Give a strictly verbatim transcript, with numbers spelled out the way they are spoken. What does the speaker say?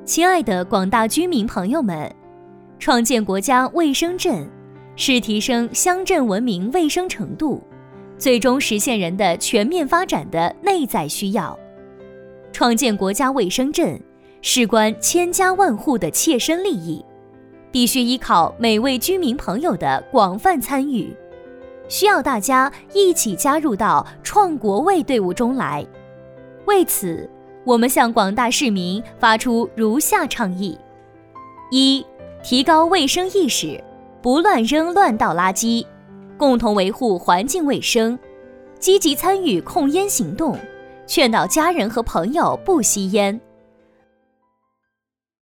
亲爱的广大居民朋友们，创建国家卫生镇是提升乡镇文明卫生程度，最终实现人的全面发展的内在需要。创建国家卫生镇事关千家万户的切身利益，必须依靠每位居民朋友的广泛参与，需要大家一起加入到创国卫队伍中来。为此，我们向广大市民发出如下倡议：一、提高卫生意识，不乱扔乱倒垃圾，共同维护环境卫生，积极参与控烟行动，劝导家人和朋友不吸烟。